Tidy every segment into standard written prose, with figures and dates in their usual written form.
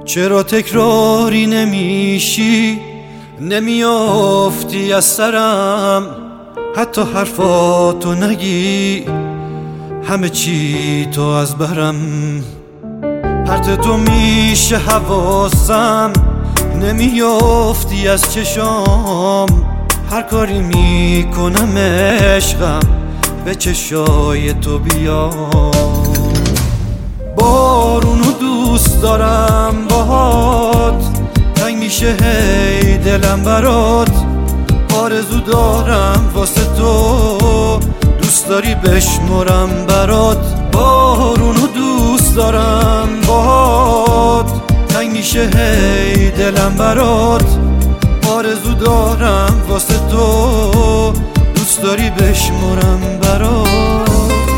چرا تکراری نمیشی، نمیافتی از سرم، حتی حرفاتو نگی، همه چی تو از برم. پرت تو میشه حواسم، نمیافتی از چشام، هر کاری میکنم عشقم به چشای تو بیام. بارونو دوست دارم باهات، تنگ میشه هی دلم برات، آرزو دارم واسه تو، دوست داری بشمرم برات. بارونو دوست دارم باهات، تنگ میشه هی دلم برات، آرزو دارم واسه تو، دوست داری بشمرم برات.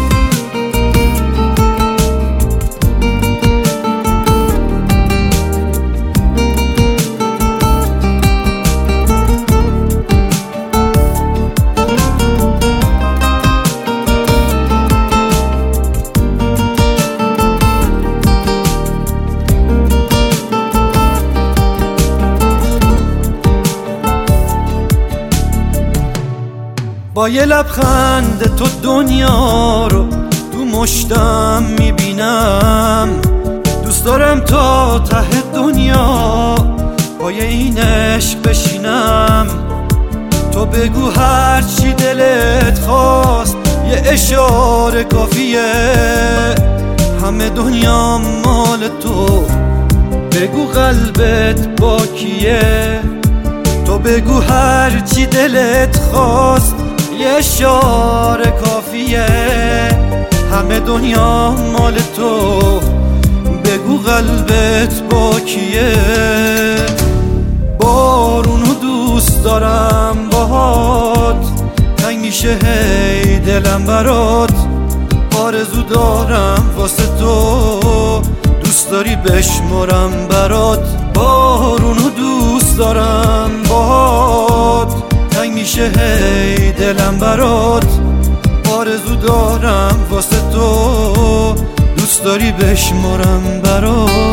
با یه لبخند تو دنیا رو تو مشتم میبینم، دوست دارم تا ته دنیا پای این عشق بشینم. تو بگو هر چی دلت خواست، یه اشاره کافیه، همه دنیا مال تو، بگو قلبت با کیه. تو بگو هر چی دلت خواست، یه اشاره کافیه، همه دنیا مال تو، بگو قلبت با کیه. بارونو دوست دارم باهات، تنگ میشه هی دلم برات، آرزو دارم واسه تو، دوست داری بشمرم برات. بارونو دوست دارم باهات، تنگ میشه هی دلم برات، آرزو دارم واسه تو، دوست داری بشمرم برات.